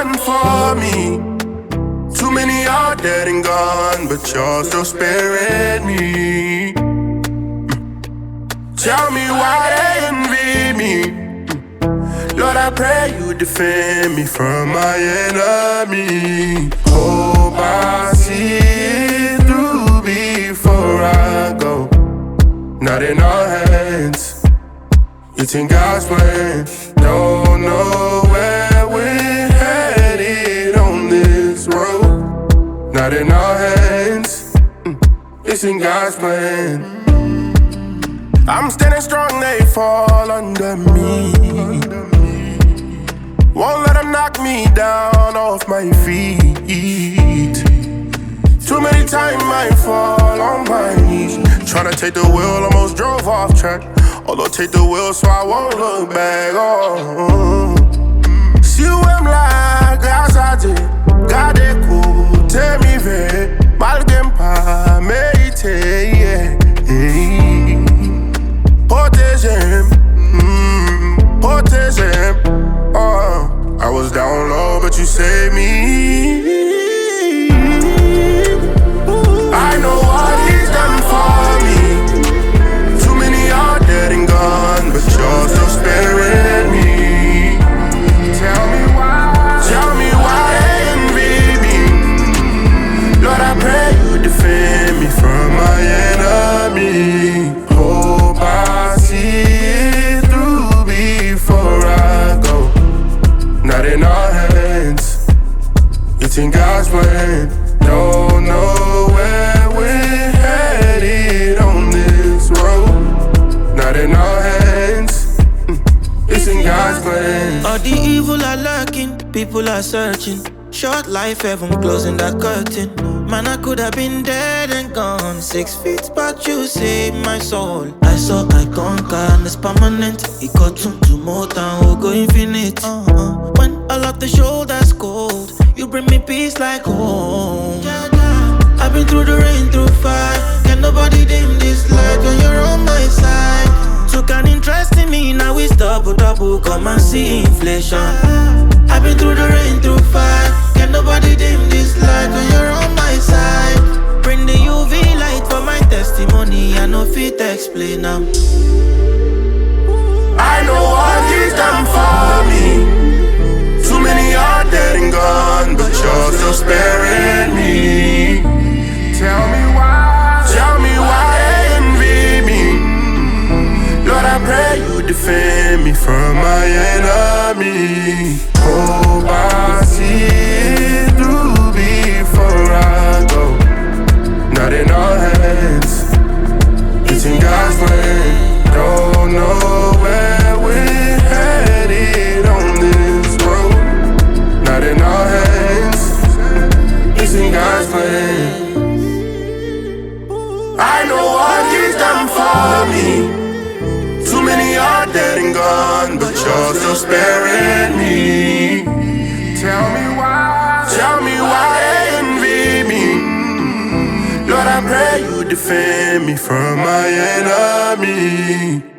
done for me. Too many are dead and gone, but you're still sparing me. Tell me why they envy me. Lord, I pray you defend me from my enemy. Hope I see it through before I go. Not in our hands, it's in God's plan. Don't know where we're headed on this road. Not in our hands, it's in God's plan. I'm standing strong, they fall under me. Won't let them knock me down off my feet. Too many times I fall on my knees. Tryna take the wheel, almost drove off track. Although take the wheel so I won't look back. Oh. Si ou em la grâce à Dieu, gardez côté mi ve, malgré pas mérité. Yeah. Protégez, protégez. I was down low, but you saved me. I know what he's done for me. Too many are dead and gone, but you're still sparing me. Tell me why they envy me. Lord, I pray you defend me from my enemy. Hope I see it through before I go. Not in our hands, it's in God's plan. Don't know where we're headed on this road. Not in our hands, it's in God's plan. All the evil are lurking, people are searching. Short life, heaven closing that curtain. Man, I could have been dead and gone 6 feet, but you saved my soul. I saw I conquer and it's permanent. It got to more than we'll go infinite. When all of the shoulders cold, you bring me peace like home. I've been through the rain, through fire. Can nobody dim this light when you're on my side? Took an interest in me, now it's double, come and see inflation. I've been through the rain, through fire. Can nobody dim this light when you're on my side? Bring the UV light for my testimony, I know fit to explain now. I know what he's done for me. Too many are dead and gone, but you're still sparing me. Tell me why they envy me. Lord, I pray you defend me from my enemy. Hope I see it through before I go. Not in our hands, it's in God's plan. Don't know where we're headed on this road. Not in our hands, it's in God's plan. I know what he's done for me. Too many are dead and gone, but you're still sparing me. Tell me why they envy me. Lord, I pray you defend me from my enemy.